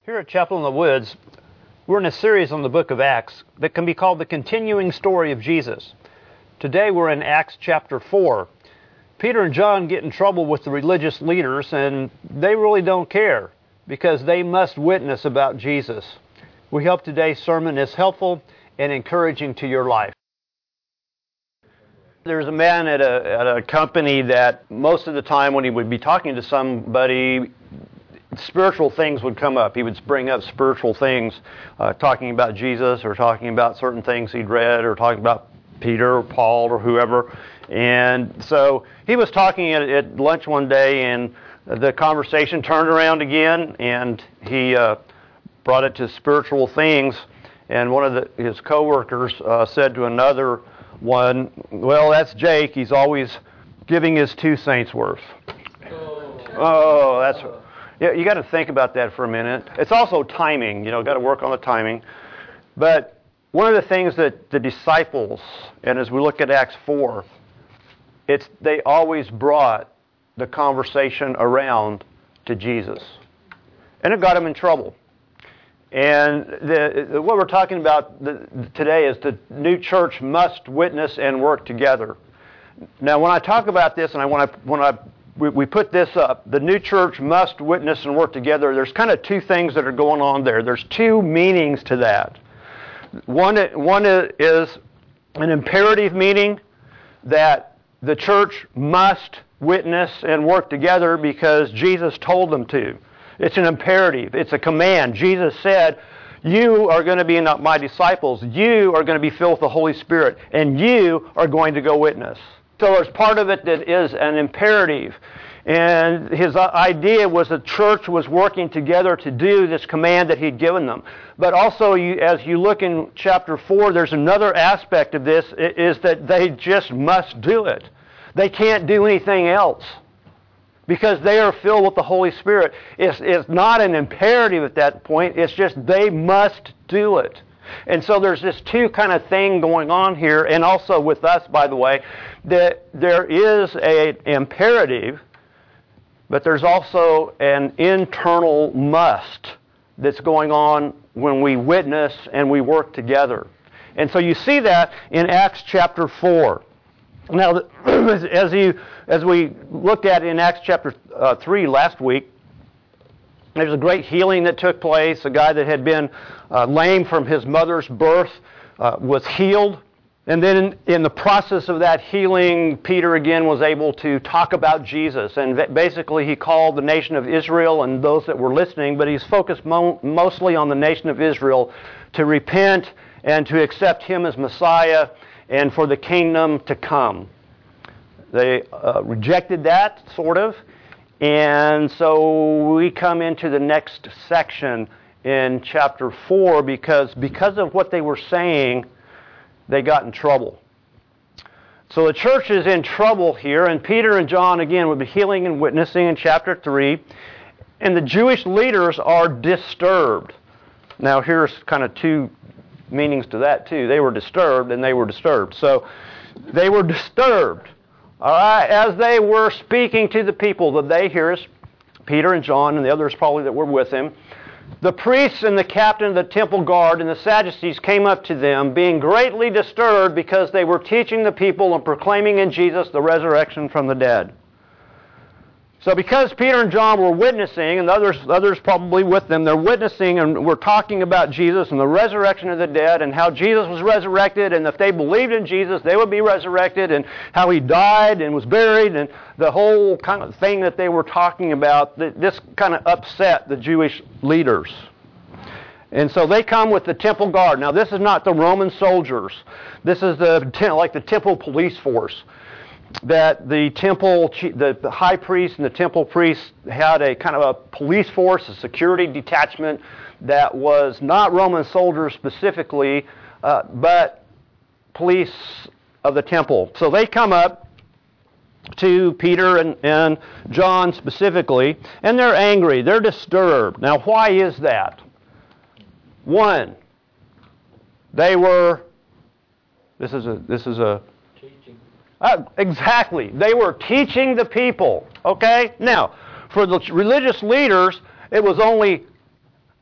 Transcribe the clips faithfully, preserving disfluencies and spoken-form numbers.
Here at Chapel in the Woods, we're in a series on the book of Acts that can be called the continuing story of Jesus. Today we're in Acts chapter four. Peter and John get in trouble with the religious leaders, and they really don't care because they must witness about Jesus. We hope today's sermon is helpful and encouraging to your life. There's a man at a, at a company that most of the time when he would be talking to somebody, spiritual things would come up. He would bring up spiritual things, uh, talking about Jesus or talking about certain things he'd read or talking about Peter or Paul or whoever. And so he was talking at, at lunch one day, and the conversation turned around again, and he uh, brought it to spiritual things. And one of the, his coworkers uh, said to another one, "Well, that's Jake. He's always giving his two cents worth." Oh, oh that's... Yeah, you got to think about that for a minute. It's also timing, you know, got to work on the timing. But one of the things that the disciples, and as we look at Acts four, it's they always brought the conversation around to Jesus. And it got them in trouble. And the, what we're talking about the, today is the new church must witness and work together. Now, when I talk about this, and I want to, when I We, we put this up, the new church must witness and work together. There's kind of two things that are going on there. There's two meanings to that. One, one is an imperative meaning that the church must witness and work together because Jesus told them to. It's an imperative. It's a command. Jesus said, "You are going to be not my disciples. You are going to be filled with the Holy Spirit, and you are going to go witness." So there's part of it that is an imperative. And his idea was the church was working together to do this command that he'd given them. But also, you, as you look in chapter four, there's another aspect of this, is that they just must do it. They can't do anything else because they are filled with the Holy Spirit. It's, it's not an imperative at that point. It's just they must do it. And so there's this two kind of thing going on here, and also with us, by the way, that there is an imperative, but there's also an internal must that's going on when we witness and we work together. And so you see that in Acts chapter four. Now, as you as we looked at in Acts chapter uh, three last week, there was a great healing that took place. A guy that had been uh, lame from his mother's birth uh, was healed. And then in, in the process of that healing, Peter again was able to talk about Jesus. And basically he called the nation of Israel and those that were listening, but he's focused mo- mostly on the nation of Israel to repent and to accept him as Messiah and for the kingdom to come. They uh, rejected that, sort of. And so we come into the next section in chapter four because because of what they were saying, they got in trouble. So the church is in trouble here, and Peter and John, again, would be healing and witnessing in chapter three, and the Jewish leaders are disturbed. Now here's kind of two meanings to that too. They were disturbed and they were disturbed. So they were disturbed. All right, as they were speaking to the people, that they hear us, Peter and John and the others probably that were with him, the priests and the captain of the temple guard and the Sadducees came up to them, being greatly disturbed because they were teaching the people and proclaiming in Jesus the resurrection from the dead. So because Peter and John were witnessing, and others others probably with them, they're witnessing and we're talking about Jesus and the resurrection of the dead and how Jesus was resurrected, and if they believed in Jesus, they would be resurrected, and how he died and was buried, and the whole kind of thing that they were talking about, this kind of upset the Jewish leaders. And so they come with the temple guard. Now this is not the Roman soldiers. This is the like the temple police force. That the temple, the high priest and the temple priests had a kind of a police force, a security detachment that was not Roman soldiers specifically, uh, but police of the temple. So they come up to Peter and, and John specifically, and they're angry, they're disturbed. Now why is that? One, they were, this is a, this is a, Uh, exactly. They were teaching the people. Okay? Now, for the religious leaders, it was only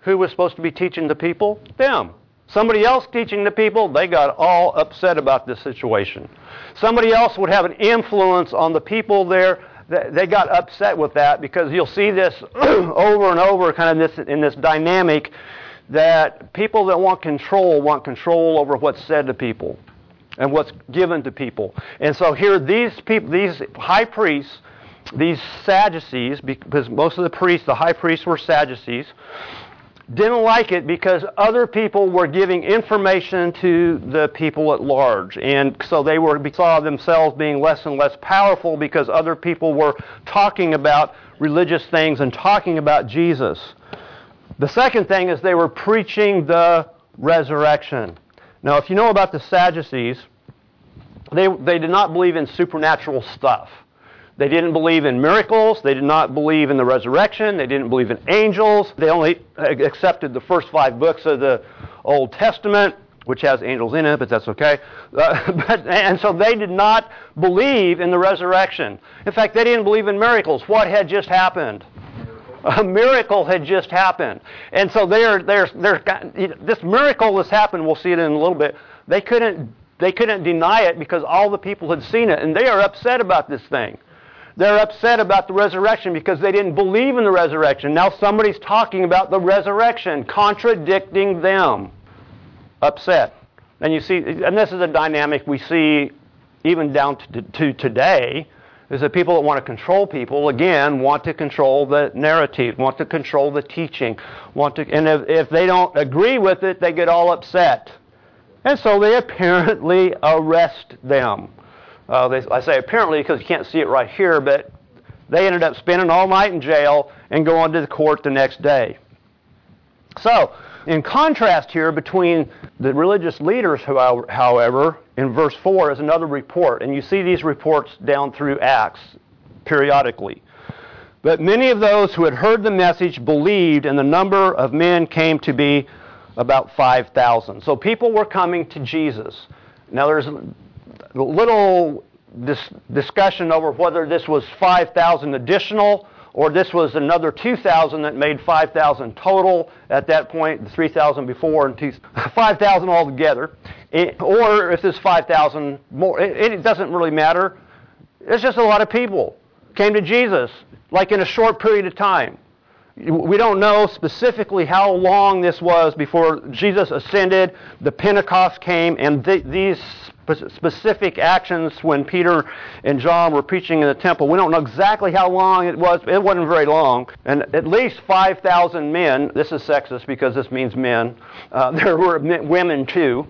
Who was supposed to be teaching the people? Them. Somebody else teaching the people, they got all upset about this situation. Somebody else would have an influence on the people there. They got upset with that because you'll see this over and over kind of this in this dynamic that people that want control want control over what's said to people and what's given to people. And so here these people, these high priests, these Sadducees, because most of the priests, the high priests were Sadducees, didn't like it because other people were giving information to the people at large. And so they were saw themselves being less and less powerful because other people were talking about religious things and talking about Jesus. The second thing is they were preaching the resurrection. Now, if you know about the Sadducees, they, they did not believe in supernatural stuff. They didn't believe in miracles. They did not believe in the resurrection. They didn't believe in angels. They only accepted the first five books of the Old Testament, which has angels in it, but that's okay. Uh, but, and so they did not believe in the resurrection. In fact, they didn't believe in miracles. What had just happened? A miracle had just happened. And so they're, they're, they're, this miracle that's happened, we'll see it in a little bit, they couldn't, they couldn't deny it because all the people had seen it, and they are upset about this thing. They're upset about the resurrection because they didn't believe in the resurrection. Now somebody's talking about the resurrection, contradicting them. Upset. And you see, and this is a dynamic we see even down to, to today, is that people that want to control people, again, want to control the narrative, want to control the teaching, want to, and if, if they don't agree with it, they get all upset. And so they apparently arrest them. Uh, they, I say apparently because you can't see it right here, but they ended up spending all night in jail and going to the court the next day. So, in contrast here between the religious leaders, however, in verse four is another report, and you see these reports down through Acts periodically. But many of those who had heard the message believed, and the number of men came to be about five thousand. So people were coming to Jesus. Now there's a little dis- discussion over whether this was five thousand additional or this was another two thousand that made five thousand total at that point, the three thousand before and two, five thousand altogether. It, or if there's five thousand more, it, it doesn't really matter. It's just a lot of people came to Jesus, like in a short period of time. We don't know specifically how long this was before Jesus ascended, the Pentecost came, and th- these spe- specific actions when Peter and John were preaching in the temple. We don't know exactly how long it was. It wasn't very long. And at least five thousand men, this is sexist because this means men. Uh, there were women too.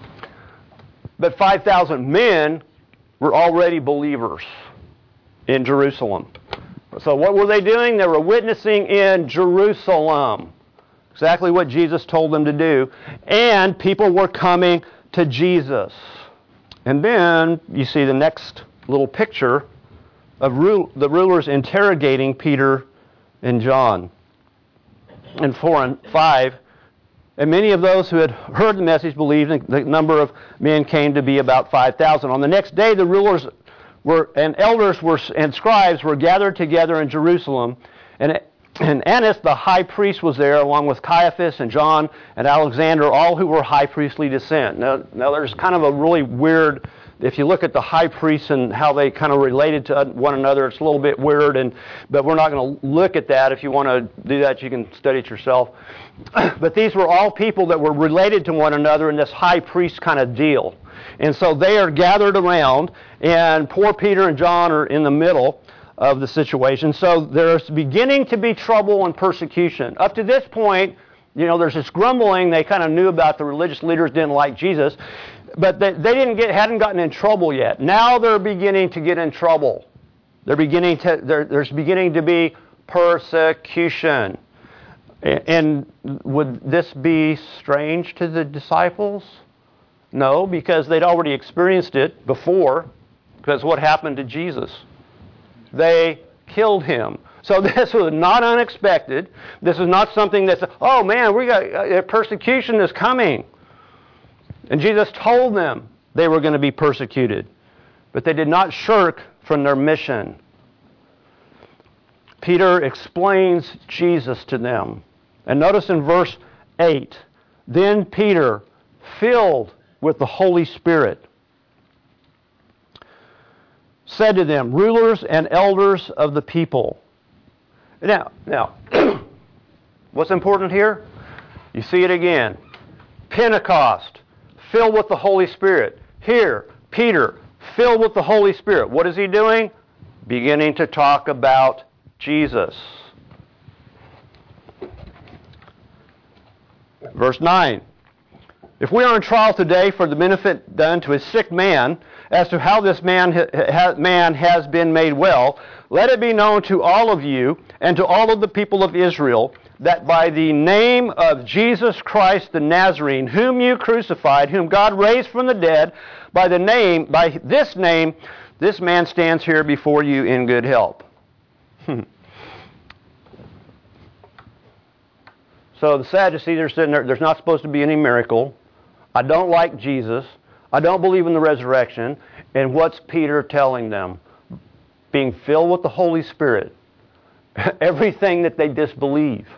But five thousand men were already believers in Jerusalem. So what were they doing? They were witnessing in Jerusalem. Exactly what Jesus told them to do. And people were coming to Jesus. And then you see the next little picture of ru- the rulers interrogating Peter and John. In four and five, and many of those who had heard the message believed, and the number of men came to be about five thousand. On the next day, the rulers Were, and elders were, and scribes were gathered together in Jerusalem, and, and Annas the high priest was there, along with Caiaphas and John and Alexander, all who were high priestly descent. Now, now there's kind of a really weird, if you look at the high priests and how they kind of related to one another, it's a little bit weird, and but we're not going to look at that. If you want to do that, you can study it yourself. But these were all people that were related to one another in this high priest kind of deal. And so they are gathered around, and poor Peter and John are in the middle of the situation. So there's beginning to be trouble and persecution. Up to this point, you know, there's this grumbling. They kind of knew about the religious leaders didn't like Jesus, but they, they didn't get hadn't gotten in trouble yet. Now they're beginning to get in trouble. They're beginning to there's beginning to be persecution. And would this be strange to the disciples? No, because they'd already experienced it before. Because what happened to Jesus? They killed him. So this was not unexpected. This is not something that's, oh man, we got uh, persecution is coming. And Jesus told them they were going to be persecuted. But they did not shirk from their mission. Peter explains Jesus to them. And notice in verse eight, then Peter, filled with the Holy Spirit, said to them, rulers and elders of the people. Now, now, what's important here? You see it again. Pentecost, filled with the Holy Spirit. Here, Peter, filled with the Holy Spirit. What is he doing? Beginning to talk about Jesus. Verse nine. If we are in trial today for the benefit done to a sick man, as to how this man, ha, man has been made well, let it be known to all of you and to all of the people of Israel that by the name of Jesus Christ the Nazarene, whom you crucified, whom God raised from the dead, by the name, by this name, this man stands here before you in good health. So the Sadducees are sitting there, there's not supposed to be any miracle. I don't like Jesus. I don't believe in the resurrection. And what's Peter telling them? Being filled with the Holy Spirit. Everything that they disbelieve.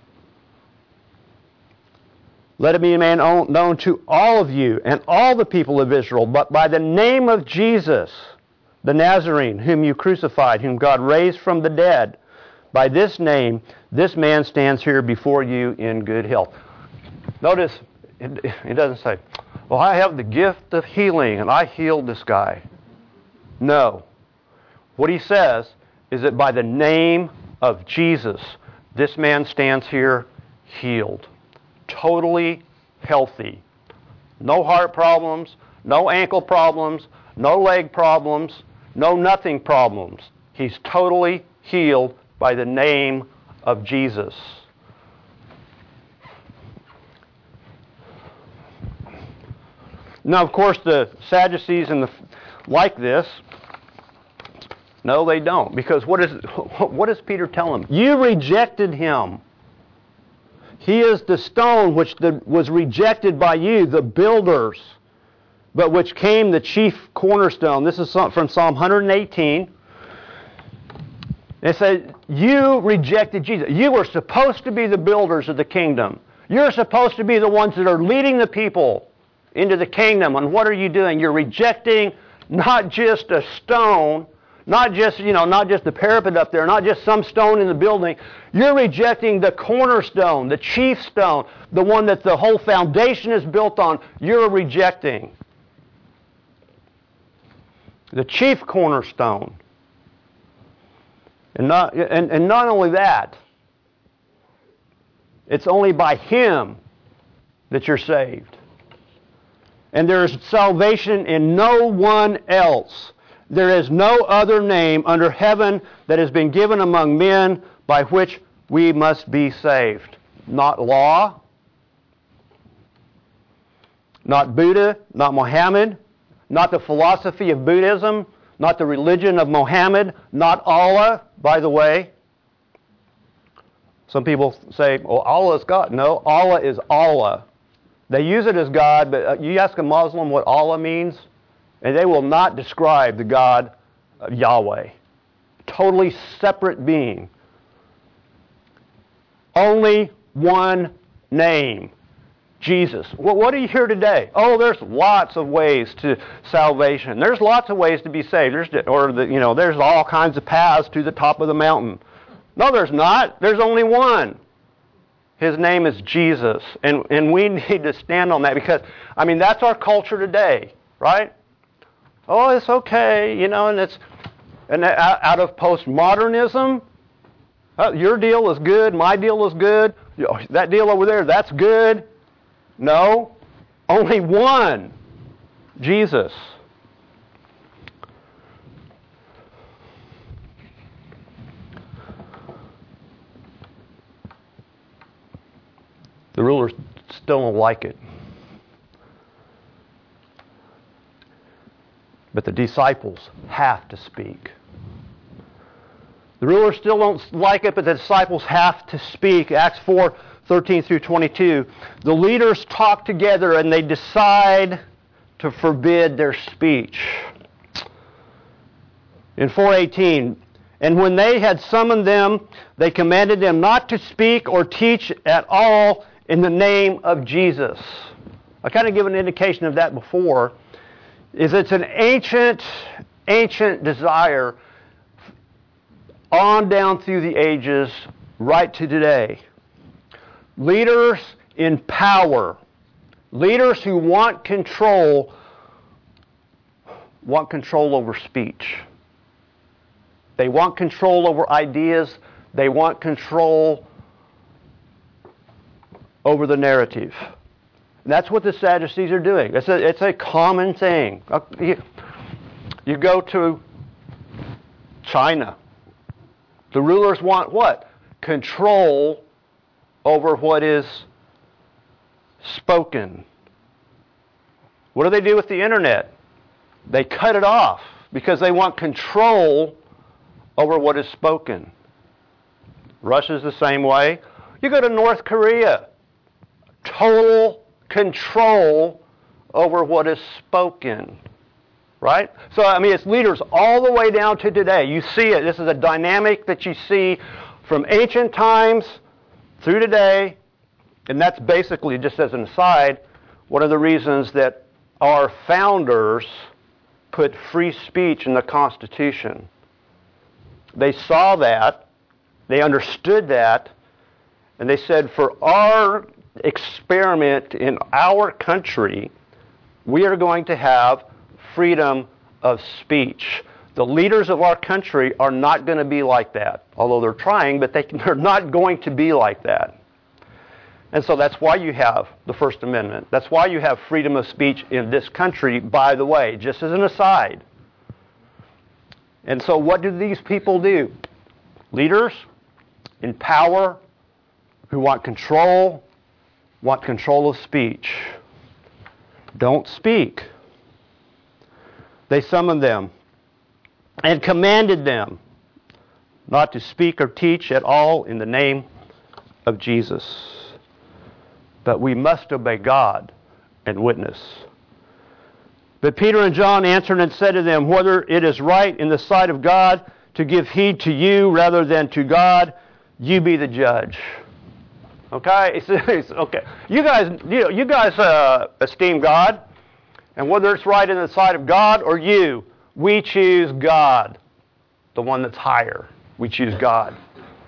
Let it be made known to all of you and all the people of Israel, but by the name of Jesus, the Nazarene, whom you crucified, whom God raised from the dead, by this name, this man stands here before you in good health. Notice, it, it doesn't say, well, I have the gift of healing, and I healed this guy. No. What he says is that by the name of Jesus, this man stands here healed. Totally healthy. No heart problems, no ankle problems, no leg problems, no nothing problems. He's totally healed by the name of Jesus. Now, of course, the Sadducees and the like this. No, they don't. Because what is what does Peter tell them? You rejected him. He is the stone which the, was rejected by you, the builders, but which came the chief cornerstone. This is from Psalm one eighteen. It says, you rejected Jesus. You were supposed to be the builders of the kingdom. You're supposed to be the ones that are leading the people into the kingdom. And what are you doing? You're rejecting not just a stone, not just, you know, not just the parapet up there, not just some stone in the building. You're rejecting the cornerstone, the chief stone, the one that the whole foundation is built on. You're rejecting the chief cornerstone. And not, and, and not only that, it's only by Him that you're saved. And there is salvation in no one else. There is no other name under heaven that has been given among men by which we must be saved. Not law, not Buddha, not Muhammad, not the philosophy of Buddhism, not the religion of Muhammad, not Allah, by the way. Some people say, well, Allah is God. No, Allah is Allah. They use it as God, but you ask a Muslim what Allah means, and they will not describe the God of Yahweh. Totally separate being. Only one name. Jesus. Well, what do you hear today? Oh, there's lots of ways to salvation. There's lots of ways to be saved. There's, or the, you know, there's all kinds of paths to the top of the mountain. No, there's not. There's only one. His name is Jesus, and and we need to stand on that because I mean that's our culture today, right? Oh, it's okay, you know, and it's and out of postmodernism, oh, your deal is good, my deal is good, that deal over there, that's good. No, only one, Jesus. The rulers still don't like it. But the disciples have to speak. The rulers still don't like it, but the disciples have to speak. Acts four, thirteen through twenty-two. The leaders talk together and they decide to forbid their speech. In four eighteen, And when they had summoned them, they commanded them not to speak or teach at all in the name of Jesus. I kind of given an indication of that before. Is it's an ancient, ancient desire on down through the ages, right to today. Leaders in power, leaders who want control, want control over speech. They want control over ideas. They want control over the narrative. And that's what the Sadducees are doing. It's a, it's a common thing. You, you go to China. The rulers want what? Control over what is spoken. What do they do with the internet? They cut it off because they want control over what is spoken. Russia's the same way. You go to North Korea. Total control over what is spoken. Right? So, I mean, it's leaders all the way down to today. You see it. This is a dynamic that you see from ancient times through today. And that's basically, just as an aside, one of the reasons that our founders put free speech in the Constitution. They saw that, they understood that, and they said, for our experiment in our country, we are going to have freedom of speech. The leaders of our country are not going to be like that, although they're trying, but they, they're not going to be like that. And so that's why you have the First Amendment. That's why you have freedom of speech in this country, by the way, just as an aside. And so what do these people do? Leaders in power who want control, want control of speech. Don't speak. They summoned them and commanded them not to speak or teach at all in the name of Jesus. But we must obey God and witness. But Peter and John answered and said to them, whether it is right in the sight of God to give heed to you rather than to God, you be the judge. Okay? It's, it's, okay. You guys, you, know, you guys uh, esteem God, and whether it's right in the sight of God or you, we choose God, the one that's higher. We choose God.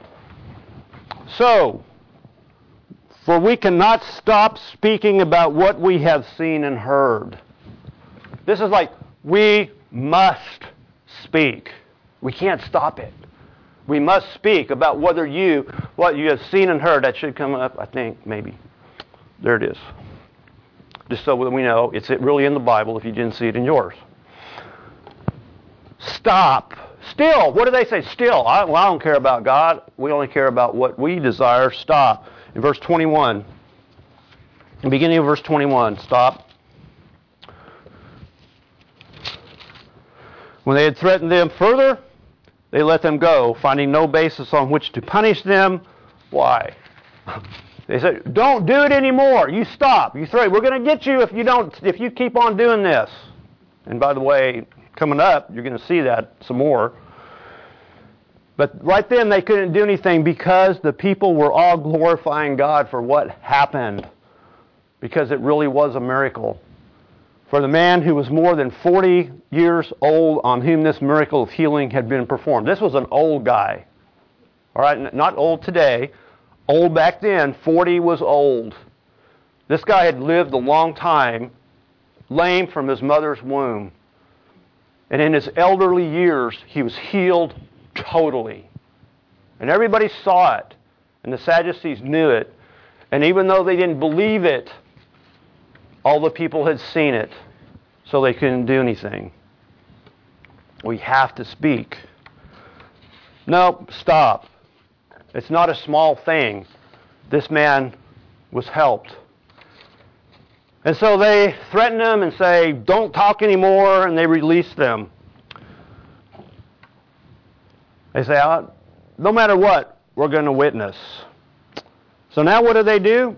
So, for we cannot stop speaking about what we have seen and heard. This is like, we must speak. We can't stop it. We must speak about whether you, what you have seen and heard. That should come up, I think, maybe. There it is. Just so that we know, it's really in the Bible if you didn't see it in yours. Stop. Still. What do they say? Still. I, well, I don't care about God. We only care about what we desire. Stop. In verse twenty-one. In the beginning of verse twenty-one. Stop. When they had threatened them further, they let them go, finding no basis on which to punish them. Why? They said, don't do it anymore. You stop. You threaten. We're going to get you if you don't, if you keep on doing this. And by the way, coming up, you're going to see that some more. But right then they couldn't do anything because the people were all glorifying God for what happened. Because it really was a miracle. For the man who was more than forty years old on whom this miracle of healing had been performed. This was an old guy. All right, not old today. Old back then. forty was old. This guy had lived a long time, lame from his mother's womb. And in his elderly years, he was healed totally. And everybody saw it. And the Sadducees knew it. And even though they didn't believe it, all the people had seen it. So they couldn't do anything. We have to speak. No, stop. It's not a small thing. This man was helped. And so they threaten him and say, don't talk anymore, and they release them. They say, oh, no matter what, we're going to witness. So now what do they do?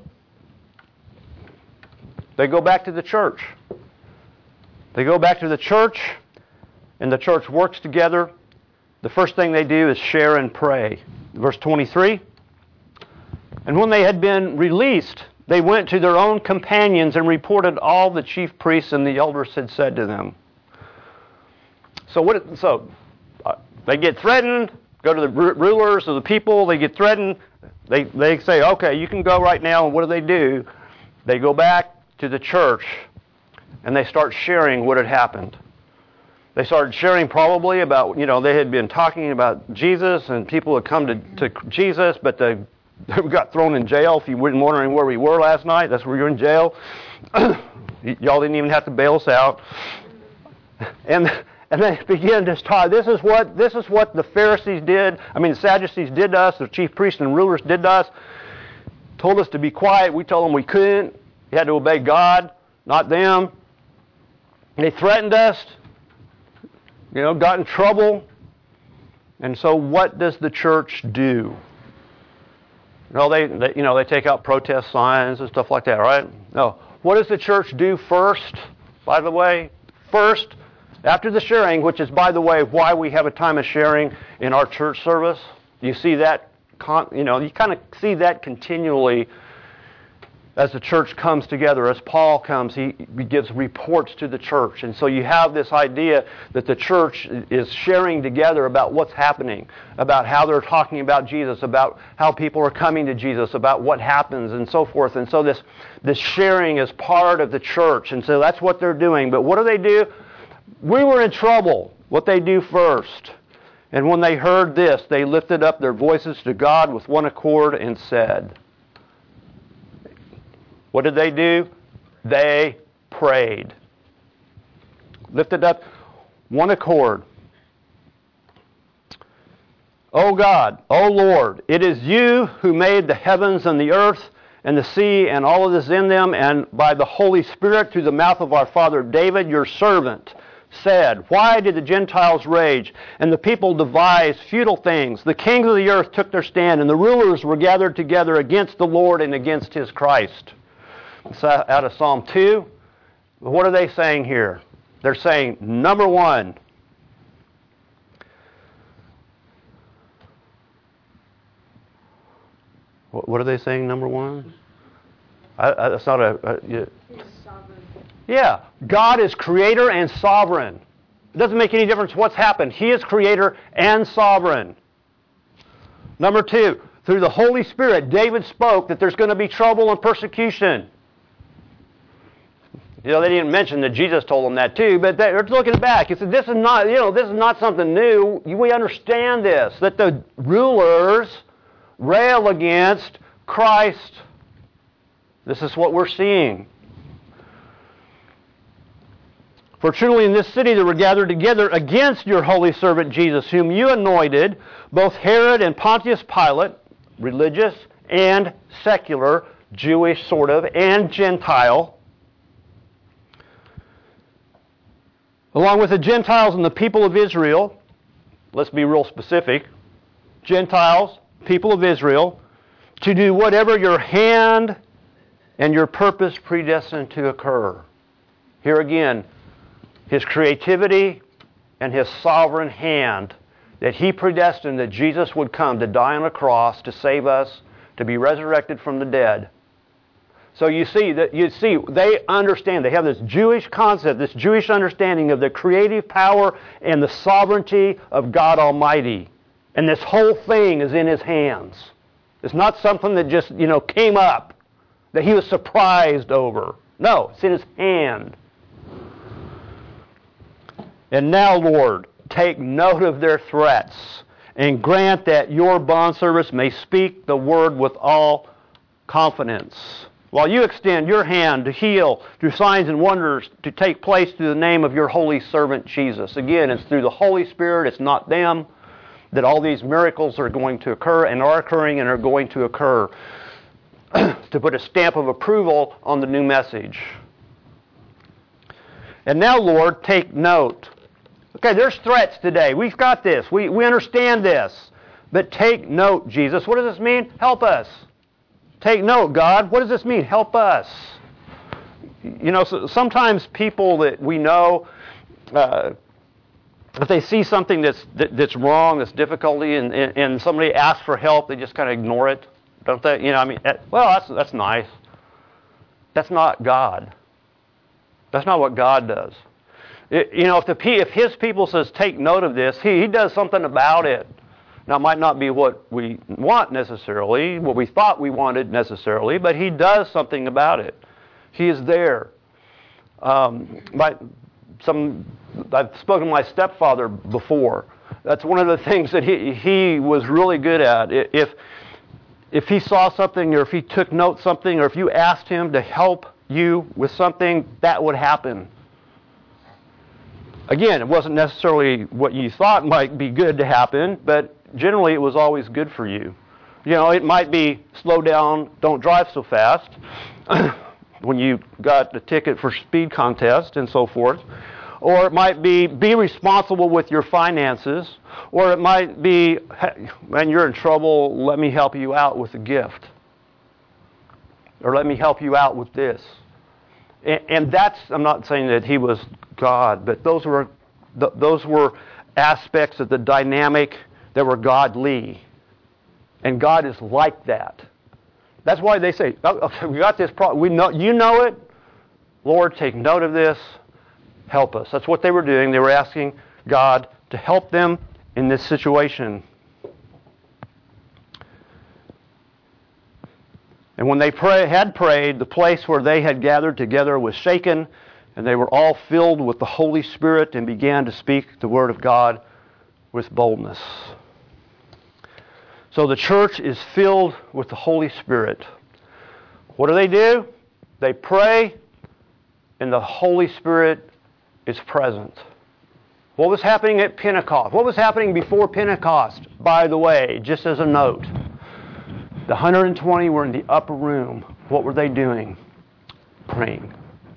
They go back to the church. They go back to the church, and the church works together, the first thing they do is share and pray. Verse twenty-three, and when they had been released, they went to their own companions and reported all the chief priests and the elders had said to them. So what? So uh, they get threatened. Go to the rulers of the people. They get threatened. They they say, okay, you can go right now. And what do they do? They go back to the church and they start sharing what had happened. They started sharing probably about, you know, they had been talking about Jesus and people had come to, to Jesus, but they, they got thrown in jail. If you weren't wondering where we were last night, that's where you're in jail. Y'all didn't even have to bail us out. And and they began to talk. This is what this is what the Pharisees did. I mean, the Sadducees did to us. The chief priests and rulers did to us. Told us to be quiet. We told them we couldn't. We had to obey God, not them. They threatened us. You know, got in trouble. And so what does the church do? No, they, they you know, they take out protest signs and stuff like that, right? No. What does the church do first, by the way? First, after the sharing, which is, by the way, why we have a time of sharing in our church service. You see that, you know, you kind of see that continually as the church comes together. As Paul comes, he, he gives reports to the church. And so you have this idea that the church is sharing together about what's happening, about how they're talking about Jesus, about how people are coming to Jesus, about what happens and so forth. And so this, this sharing is part of the church. And so that's what they're doing. But what do they do? We were in trouble. What they do first. And when they heard this, they lifted up their voices to God with one accord and said, what did they do? They prayed. Lifted up one accord. O God, O Lord, it is you who made the heavens and the earth and the sea and all of this in them, and by the Holy Spirit through the mouth of our father David, your servant, said, why did the Gentiles rage and the people devise futile things? The kings of the earth took their stand, and the rulers were gathered together against the Lord and against his Christ. It's out of Psalm two. What are they saying here? They're saying, number one, what are they saying, number one? I, I, that's not a... a yeah. yeah, God is creator and sovereign. It doesn't make any difference what's happened. He is creator and sovereign. Number two, through the Holy Spirit, David spoke that there's going to be trouble and persecution. You know, they didn't mention that Jesus told them that too, but they're looking back. He said, this is not, you know, this is not something new. We understand this, that the rulers rail against Christ. This is what we're seeing. For truly in this city they were gathered together against your holy servant Jesus, whom you anointed, both Herod and Pontius Pilate, religious and secular, Jewish sort of, and Gentile, along with the Gentiles and the people of Israel. Let's be real specific. Gentiles, people of Israel, to do whatever your hand and your purpose predestined to occur. Here again, his creativity and his sovereign hand, that he predestined that Jesus would come to die on a cross to save us, to be resurrected from the dead. So you see that you see they understand, they have this Jewish concept, this Jewish understanding of the creative power and the sovereignty of God Almighty. And this whole thing is in his hands. It's not something that just, you know, came up, that he was surprised over. No, it's in his hand. And now, Lord, take note of their threats and grant that your bondservants may speak the word with all confidence. While you extend your hand to heal through signs and wonders to take place through the name of your holy servant Jesus. Again, it's through the Holy Spirit, it's not them, that all these miracles are going to occur and are occurring and are going to occur to put a stamp of approval on the new message. And now, Lord, take note. Okay, there's threats today. We've got this. We, we understand this. But take note, Jesus. What does this mean? Help us. Take note, God. What does this mean? Help us. You know, so sometimes people that we know, uh, if they see something that's that, that's wrong, that's difficulty, and, and, and somebody asks for help, they just kind of ignore it, don't they? You know, I mean, well, that's that's nice. That's not God. That's not what God does. It, you know, if the if His people says take note of this, He He does something about it. Now, it might not be what we want necessarily, what we thought we wanted necessarily, but He does something about it. He is there. Um, my, some I've spoken to my stepfather before. That's one of the things that he he was really good at. If if he saw something, or if he took note something, or if you asked him to help you with something, that would happen. Again, it wasn't necessarily what you thought might be good to happen, but generally it was always good for you. You know, it might be slow down, don't drive so fast, when you got a ticket for speed contest and so forth. Or it might be be responsible with your finances. Or it might be, when you're in trouble, let me help you out with a gift. Or let me help you out with this. And, and that's, I'm not saying that he was God, but those were th- those were aspects of the dynamic that were godly. And God is like that. That's why they say, oh, okay, we got this problem. We know, you know it. Lord, take note of this. Help us. That's what they were doing. They were asking God to help them in this situation. And when they pray, had prayed, the place where they had gathered together was shaken, and they were all filled with the Holy Spirit and began to speak the Word of God with boldness. So the church is filled with the Holy Spirit. What do they do? They pray, and the Holy Spirit is present. What was happening at Pentecost? What was happening before Pentecost, by the way, just as a note? The one hundred twenty were in the upper room. What were they doing? Praying.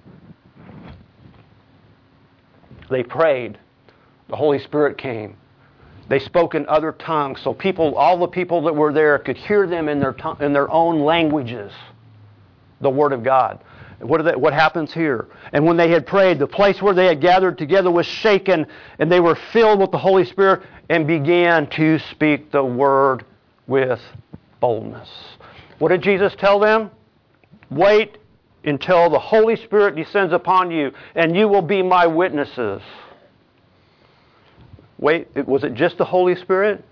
They prayed. The Holy Spirit came. They spoke in other tongues, so people, all the people that were there could hear them in their tongue, in their own languages, the Word of God. What, are they, what happens here? And when they had prayed, the place where they had gathered together was shaken, and they were filled with the Holy Spirit and began to speak the Word with boldness. What did Jesus tell them? Wait until the Holy Spirit descends upon you, and you will be my witnesses. Wait, was it just the Holy Spirit?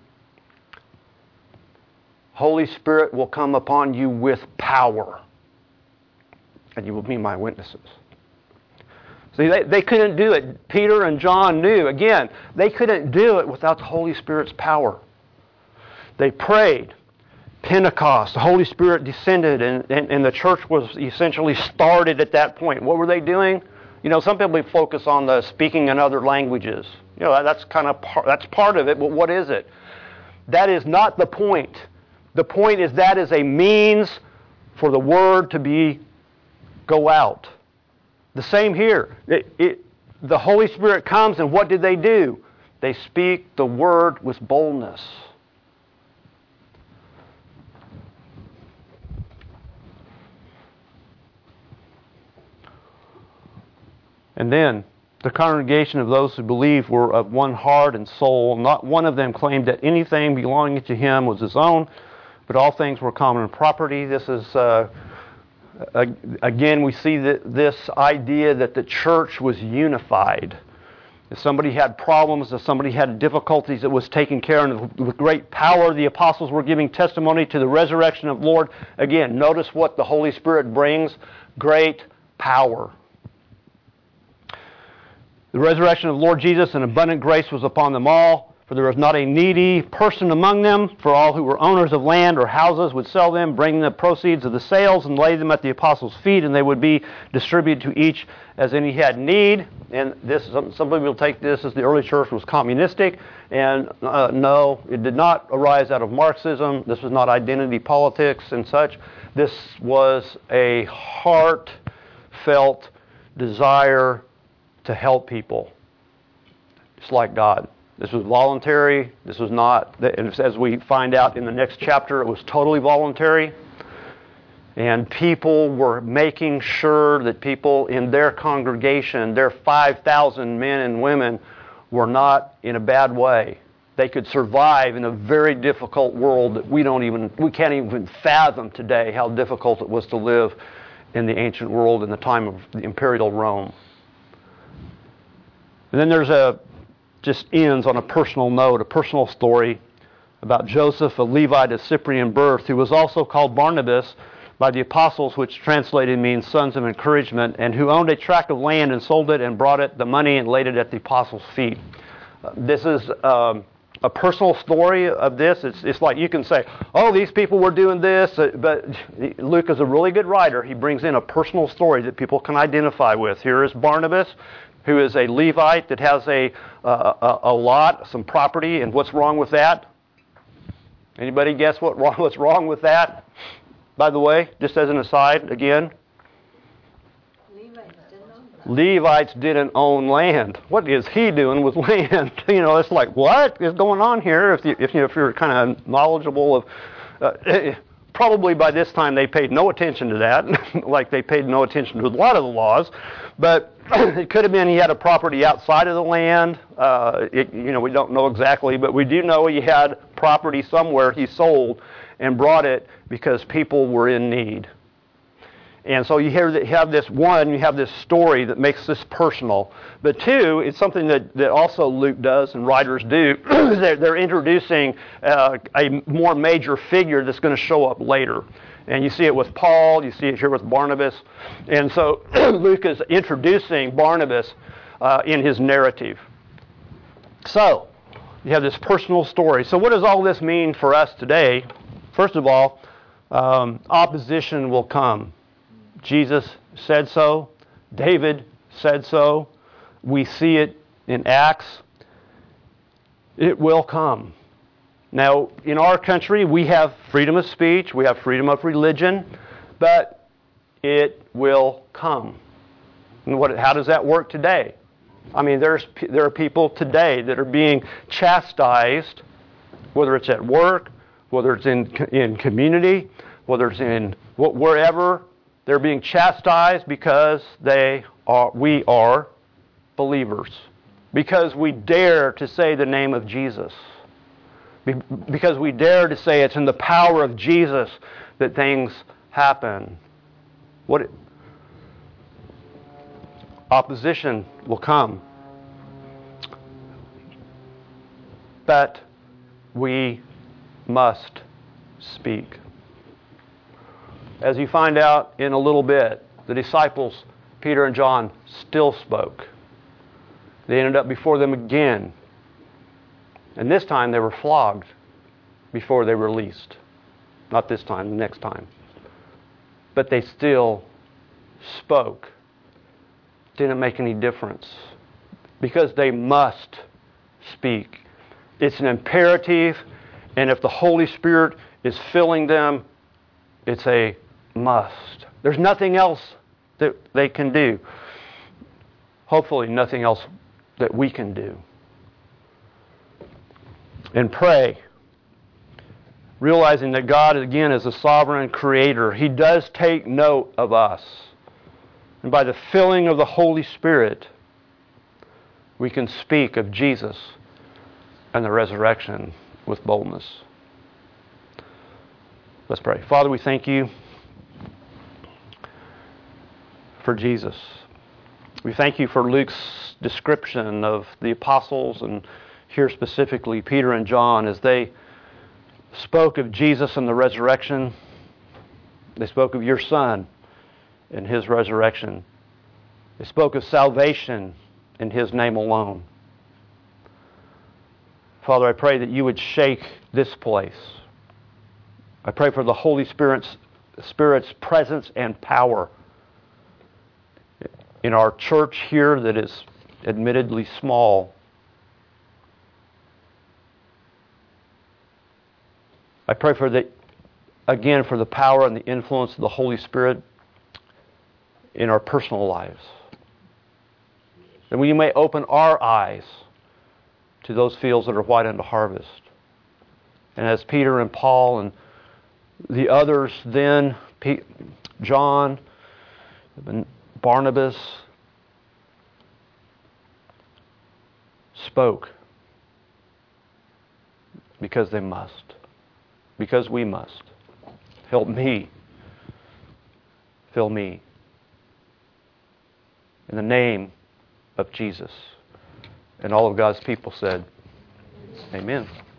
Holy Spirit will come upon you with power, and you will be my witnesses. See, they, they couldn't do it. Peter and John knew. Again, they couldn't do it without the Holy Spirit's power. They prayed. Pentecost, the Holy Spirit descended, and, and, and the church was essentially started at that point. What were they doing? You know, some people focus on the speaking in other languages. You know, that's kind of part, that's part of it, but what is it? That is not the point. The point is that is a means for the word to be go out. The same here. It, it, the Holy Spirit comes, and what did they do? They speak the word with boldness. And then the congregation of those who believed were of one heart and soul. Not one of them claimed that anything belonging to him was his own, but all things were common property. This is, uh, again, we see that this idea that the church was unified. If somebody had problems, if somebody had difficulties, it was taken care of. With great power, the apostles were giving testimony to the resurrection of the Lord. Again, notice what the Holy Spirit brings. Great power. The resurrection of the Lord Jesus and abundant grace was upon them all, for there was not a needy person among them, for all who were owners of land or houses would sell them, bring the proceeds of the sales and lay them at the apostles' feet, and they would be distributed to each as any had need. And this, some, some people take this as the early church was communistic, and uh, no, it did not arise out of Marxism. This was not identity politics and such. This was a heartfelt desire to help people. It's like God. This was voluntary. This was not, and as we find out in the next chapter, it was totally voluntary. And people were making sure that people in their congregation, their five thousand men and women, were not in a bad way. They could survive in a very difficult world that we don't even, we can't even fathom today how difficult it was to live in the ancient world in the time of the imperial Rome. And then there's a, just ends on a personal note, a personal story about Joseph, a Levite of Cyprian birth, who was also called Barnabas by the apostles, which translated means sons of encouragement, and who owned a tract of land and sold it and brought it the money and laid it at the apostles' feet. Uh, this is um, a personal story of this. It's, it's like you can say, oh, these people were doing this, uh, but Luke is a really good writer. He brings in a personal story that people can identify with. Here is Barnabas, who is a Levite that has a, uh, a, a lot, some property, and what's wrong with that? Anybody guess what wrong, what's wrong with that? By the way, just as an aside, again, Levites didn't own that. Levites didn't own land. What is he doing with land? You know, it's like, what is going on here? If you, if, you know, if you're kind of knowledgeable of, uh, probably by this time they paid no attention to that, like they paid no attention to a lot of the laws. But it could have been he had a property outside of the land. Uh, it, you know, we don't know exactly, but we do know he had property somewhere he sold and brought it because people were in need. And so you hear that you have this, one, you have this story that makes this personal. But two, it's something that, that also Luke does and writers do. they're, they're introducing uh, a more major figure that's going to show up later. And you see it with Paul, you see it here with Barnabas. And so Luke is introducing Barnabas uh, in his narrative. So, you have this personal story. So what does all this mean for us today? First of all, um, opposition will come. Jesus said so. David said so. We see it in Acts. It will come. Now, in our country, we have freedom of speech, we have freedom of religion, but it will come. And what, how does that work today? I mean, there's there are people today that are being chastised, whether it's at work, whether it's in in community, whether it's in wherever. They're being chastised because they are we are believers, because we dare to say the name of Jesus. Because we dare to say it's in the power of Jesus that things happen. What it, opposition will come. But we must speak. As you find out in a little bit, the disciples, Peter and John, still spoke. They ended up before them again. And this time they were flogged before they were released. Not this time, the next time. But they still spoke. Didn't make any difference. Because they must speak. It's an imperative, and if the Holy Spirit is filling them, it's a must. There's nothing else that they can do. Hopefully nothing else that we can do. And pray, realizing that God, again, is a sovereign creator. He does take note of us. And by the filling of the Holy Spirit, we can speak of Jesus and the resurrection with boldness. Let's pray. Father, we thank you for Jesus. We thank you for Luke's description of the apostles, and here specifically Peter and John, as they spoke of Jesus and the resurrection. They spoke of your Son and His resurrection. They spoke of salvation in His name alone. Father, I pray that you would shake this place. I pray for the Holy Spirit's, Spirit's presence and power in our church here that is admittedly small. I pray for the, again, for the power and the influence of the Holy Spirit in our personal lives. That we may open our eyes to those fields that are white unto harvest. And as Peter and Paul and the others then, John, Barnabas, spoke. Because they must. Because we must. Help me. Fill me. In the name of Jesus. And all of God's people said, Amen.